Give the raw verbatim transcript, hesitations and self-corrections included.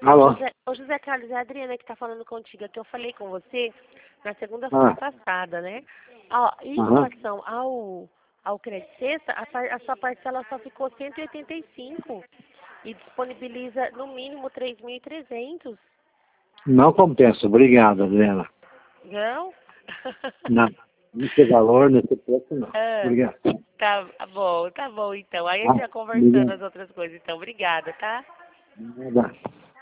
Alô? José, ô José Carlos, é a Adriana que está falando contigo, que eu falei com você na segunda-feira Ah, passada, né? Ó, em aham. relação ao, ao crédito sexta, a, par- a sua parcela só ficou cento e oitenta e cinco e disponibiliza no mínimo três mil e trezentos. Não compensa. Obrigado, Adriana. Não? Não. Nesse valor, nesse preço, não. Ah, Obrigado. tá bom, tá bom então. Aí a gente Ah, vai conversando obrigado. as outras coisas, então. Obrigada, tá? Nada.